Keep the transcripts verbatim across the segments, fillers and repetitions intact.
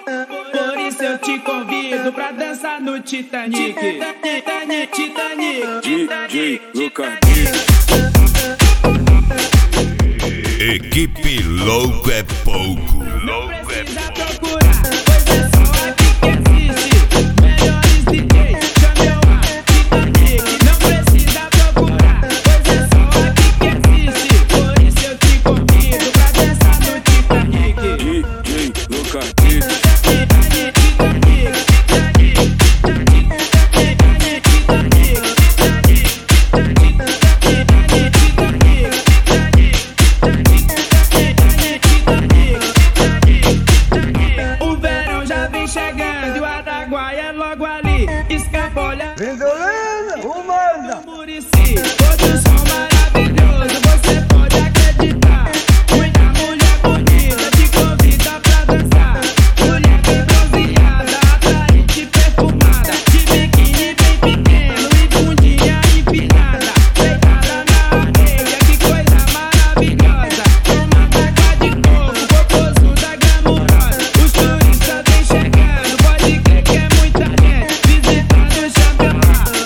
Por isso eu te convido pra dançar no Titanic. Titanic, Titanic, D J Lucas. Equipe Louco é Pouco. Louco é pouco. Pois é só aqui que existe melhores D Js. Chame eu a Titanic. Não precisa procurar, pois é só aqui que existe. Por isso eu te convido pra dançar no Titanic. D J Lucas. Vindolina, humana, Murici, outro som maravilhoso, você pode acreditar. Muita mulher bonita te convida pra dançar. Mulher bem bronzeada, atraente, perfumada, de biquíni bem pequeno e bundinha empinada. Deitada na areia, que coisa maravilhosa. Tomando água de coco, popozuda glamurosa. Os turistas vem chegando, pode crer que é muita gente visitando o champion.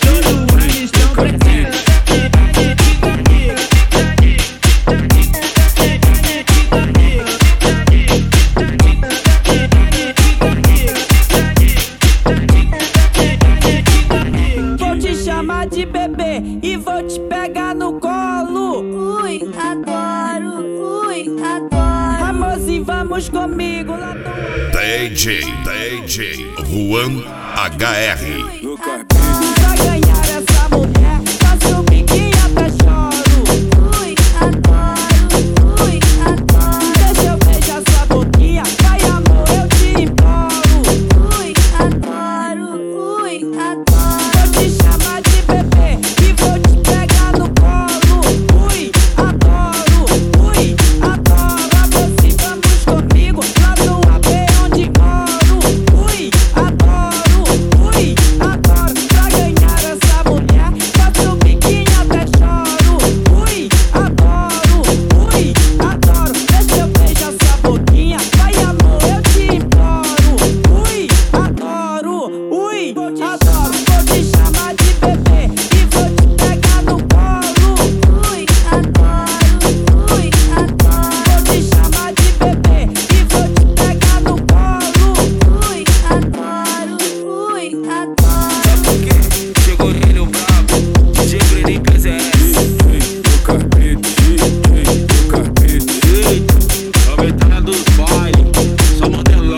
Vou te chamar de bebê e vou te pegar no colo. Ui, adoro, ui, adoro. Amorzinho, vamos comigo lá no... D J, D J Juan H R. Lucas. Pra ganhar essa mulher, faço o biquinho até choro. Ui, adoro, ui, adoro. Deixa eu beijar sua boquinha, vai amor, eu te imploro. Ui, adoro, ui, adoro. Vou te chamar de bebê e vou te pegar no colo. Ui, adoro, ui, adoro. Amorzinho, vamos comigo lá no A B onde moro. Ui, adoro, ui, adoro. Pra ganhar essa mulher, faço o biquinho até choro. Ui, adoro, ui, adoro. Deixa eu beijar sua boquinha, vai amor, eu te imploro. Ui, adoro, ui, adoro. Vou te chamar de bebê e vou te pegar no colo. Ui, adoro, ui, adoro. Vou te chamar de bebê e vou te pegar no colo. Ui, adoro, ui, adoro. Chegou ele o brabo, D J Brenin P Z S. Lucas Beat, D J Lucas Beat. A metade dos bailes, só modelão.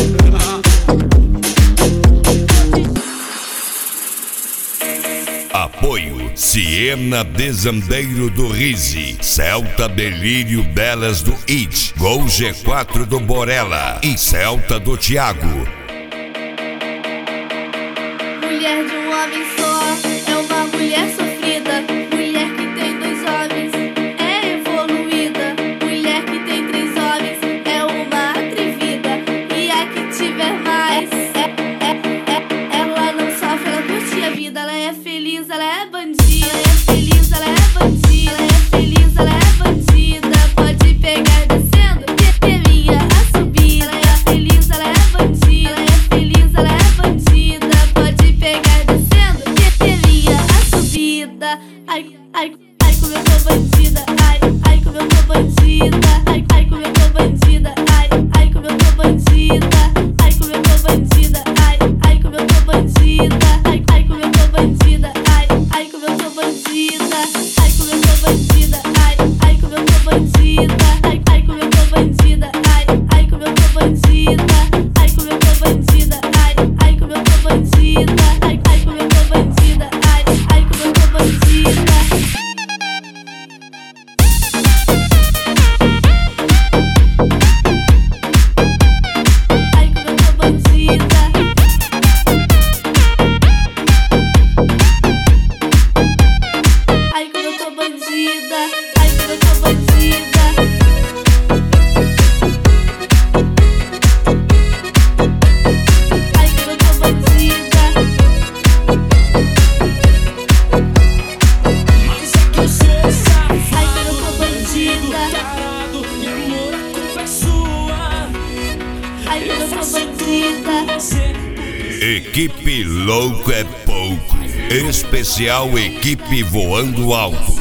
Apoio Siena Desandeiro do Rizzi, Celta Delírio Belas do It, Gol G quatro do Borella e Celta do Thiago. Mulher de um homem só é uma mulher sofrida. Mulher que tem dois homens é evoluída. Mulher que tem três homens é uma atrevida. E a que tiver mais é, é, é, ela não sofre, ela curte a vida. Ela é feliz, ela é bandida. Ela é feliz, ela é bandida. Ela é feliz, ela é bandida. Pode pegar descendo, que é minha a subir. Ela é feliz, ela é bandida. Ela é feliz, ela é bandida. Pode pegar descendo, que é minha a subida. Ai, bandida. Equipe Louco é Pouco. Especial Equipe Voando Alto.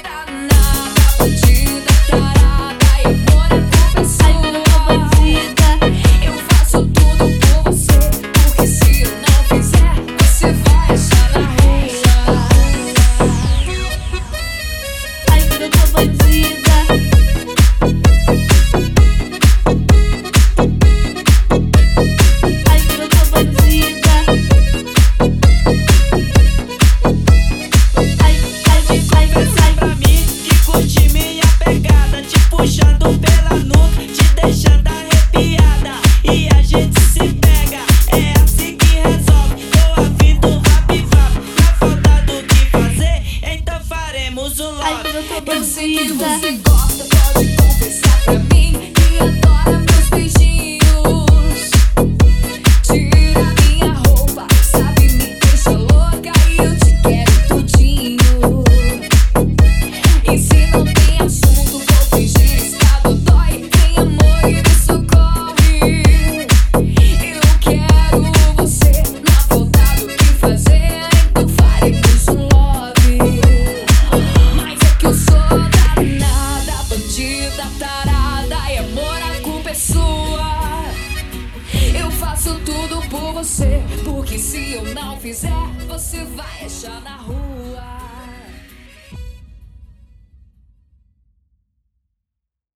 Eu sei que você gosta, pode confessar pra mim que adora meus beijinhos. Tira minha roupa, sabe, me deixa louca e eu te quero tudinho. E se não tem assunto, vou fingir estado dói. Tem amor e me socorre. Eu quero você, na falta do que fazer, então faremos um love. Mas é que eu sou danada, bandida, tarada, e amor, a culpa é sua. Eu faço tudo por você, porque se eu não fizer, você vai achar na rua.